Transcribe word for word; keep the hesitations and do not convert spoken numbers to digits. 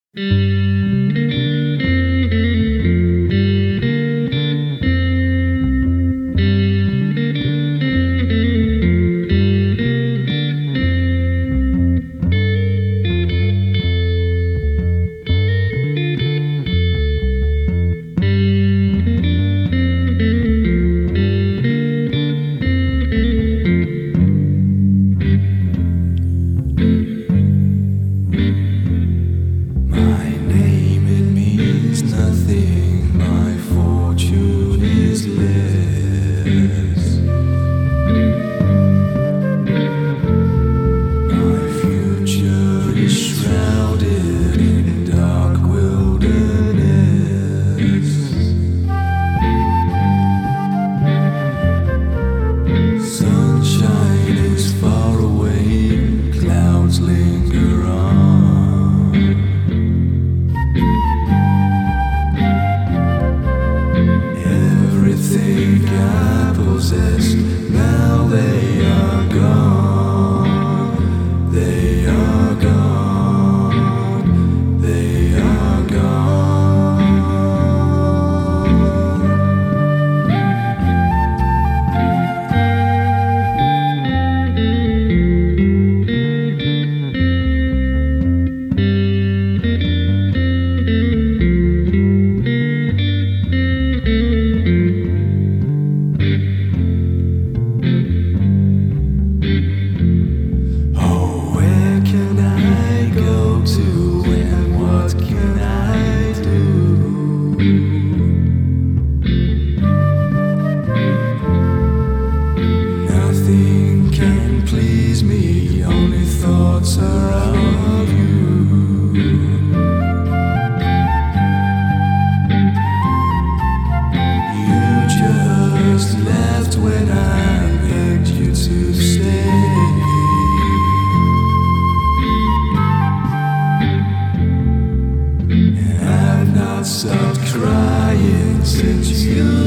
My name, it means nothing. My fortune is less. My future is shrouded in dark wilderness. Sunshine is far away, clouds linger on. Everything I possessed, now they are gone. They are gone. They are gone. Oh, where can I go to and what can I do? Nothing can please me, only thoughts are of you. You just left when I begged you to stay. And I've not stopped crying since you